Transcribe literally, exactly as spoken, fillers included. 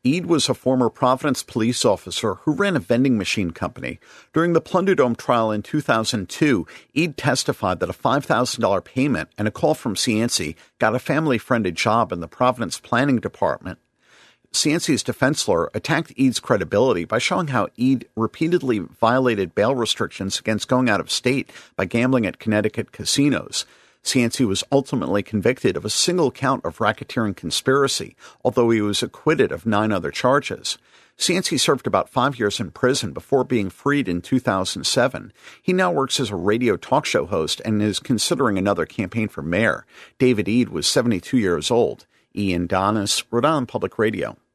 Eid was a former Providence police officer who ran a vending machine company. During the Plunderdome trial in two thousand two, Eid testified that a five thousand dollars payment and a call from Cianci got a family friend a job in the Providence Planning Department. Cianci's defense lawyer attacked Eid's credibility by showing how Eid repeatedly violated bail restrictions against going out of state by gambling at Connecticut casinos. Cianci was ultimately convicted of a single count of racketeering conspiracy, although he was acquitted of nine other charges. Cianci served about five years in prison before being freed in two thousand seven. He now works as a radio talk show host and is considering another campaign for mayor. David Eid was seventy-two years old. Ian Donis, Rhode Island Public Radio.